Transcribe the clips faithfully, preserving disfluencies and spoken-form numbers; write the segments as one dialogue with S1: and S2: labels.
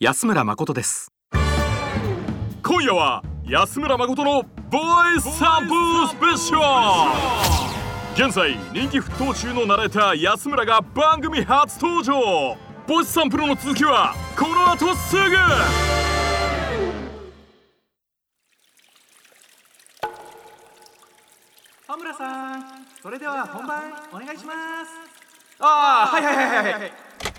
S1: 安村誠です。
S2: 今夜は安村誠のボイスサンプルスペシャル。現在人気沸騰中のナレーター安村が番組初登場。ボイスサンプルの続きはこの後すぐ。
S3: 羽村さん、それでは本番お願いします。
S1: ああ、はいはいはいはい。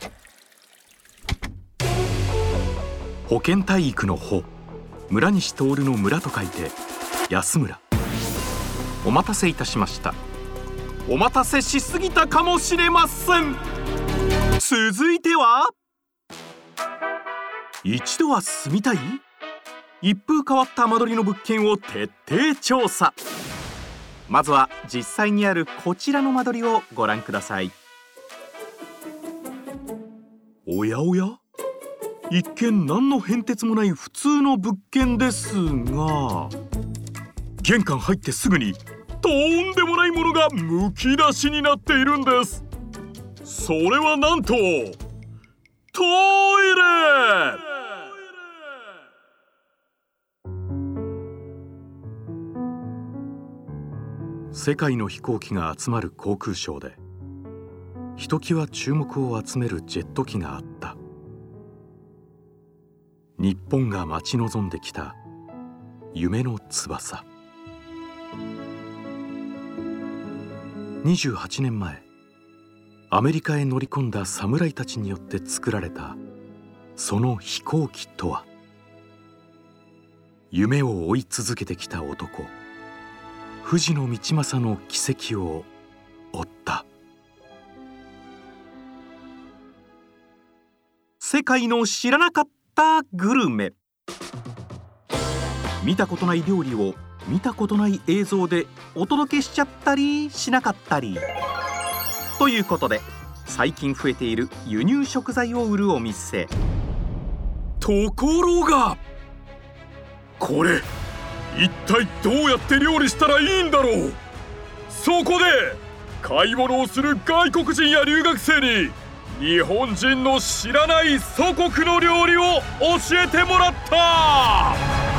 S1: 保健体育の保、村西徹の村と書いて安村。お待たせいたしました。お待たせしすぎたかもしれません。続いては、一度は住みたい一風変わった間取りの物件を徹底調査。まずは実際にあるこちらの間取りをご覧ください。おやおや、一見何の変哲もない普通の物件ですが、玄関入ってすぐにとんでもないものがむき出しになっているんです。それはなんとトイレ。世界の飛行機が集まる航空ショーでひときわ注目を集めるジェット機があった。日本が待ち望んできた夢の翼。にじゅうはちねんまえ、アメリカへ乗り込んだ侍たちによって作られたその飛行機とは。夢を追い続けてきた男、藤野道正の軌跡を追った。世界の知らなかったグルメ。見たことない料理を見たことない映像でお届けしちゃったりしなかったりということで、最近増えている輸入食材を売るお店。
S2: ところがこれ一体どうやって料理したらいいんだろう。そこで買い物をする外国人や留学生に日本人の知らない祖国の料理を教えてもらった。